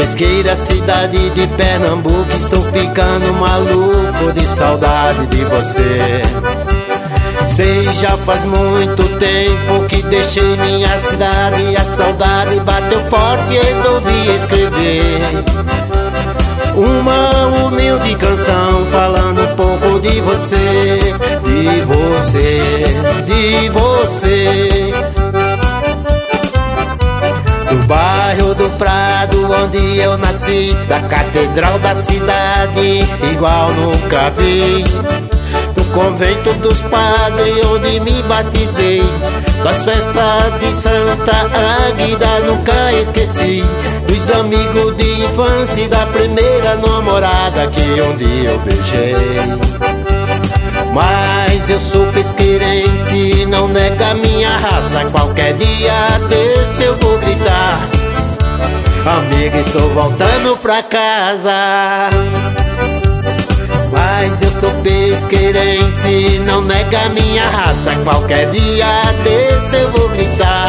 Pesqueira, cidade de Pernambuco, estou ficando maluco de saudade de você. Sei, já faz muito tempo que deixei minha cidade e a saudade bateu forte e resolvi escrever uma humilde canção falando um pouco de você, de você, de você. Do bairro do Prado, onde eu nasci, da catedral da cidade, igual nunca vi. Do convento dos padres, onde me batizei, das festas de Santa Águida nunca esqueci. Dos amigos de infância e da primeira namorada que um dia eu beijei. Mas eu sou pesqueirense, não nega minha raça. Qualquer dia desse eu vou gritar: amiga, estou voltando pra casa. Mas eu sou pesqueirense, não nega minha raça. Qualquer dia desse eu vou gritar: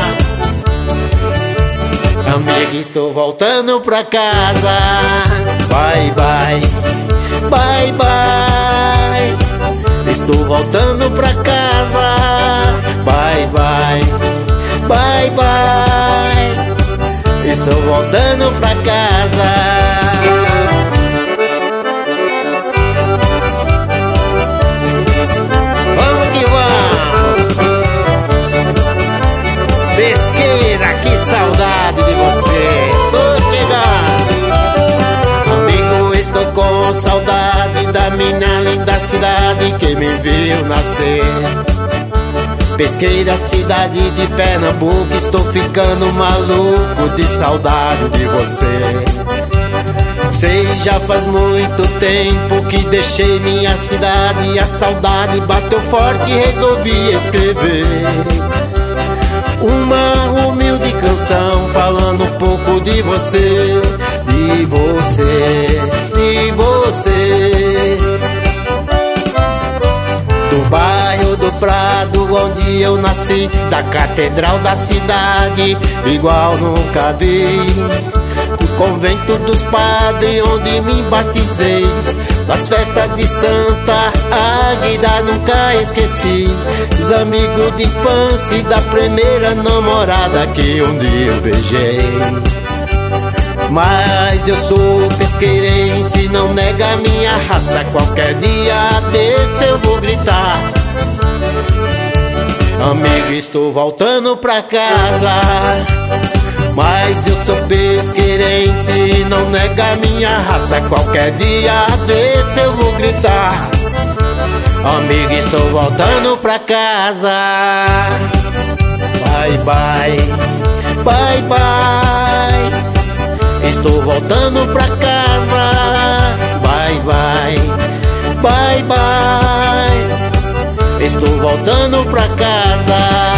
amiga, estou voltando pra casa. Bye, bye, bye, bye. Estou voltando pra casa. Bye, bye, bye, bye. Estou voltando pra casa. Vamos que vamos. Pesqueira, que saudade de você. Tô chegando. Amigo, estou com saudade da minha linda cidade que me viu nascer. Pesqueira, cidade de Pernambuco, estou ficando maluco de saudade de você. Sei, já faz muito tempo que deixei minha cidade e a saudade bateu forte e resolvi escrever uma humilde canção falando um pouco de você, de você, de você. Do bairro do Prado, onde eu nasci, da catedral da cidade, igual nunca vi. Do convento dos padres, onde me batizei, das festas de Santa Águida nunca esqueci. Dos amigos de infância e da primeira namorada que um dia eu beijei. Mas eu sou pesqueirense, não nega minha raça. Qualquer dia desse eu vou gritar: amigo, estou voltando pra casa. Mas eu sou pesqueirense, não nega minha raça. Qualquer dia desse eu vou gritar: amigo, estou voltando pra casa. Bye, bye, bye, bye. Estou voltando pra casa. Bye, bye, bye, bye. Estou voltando pra casa.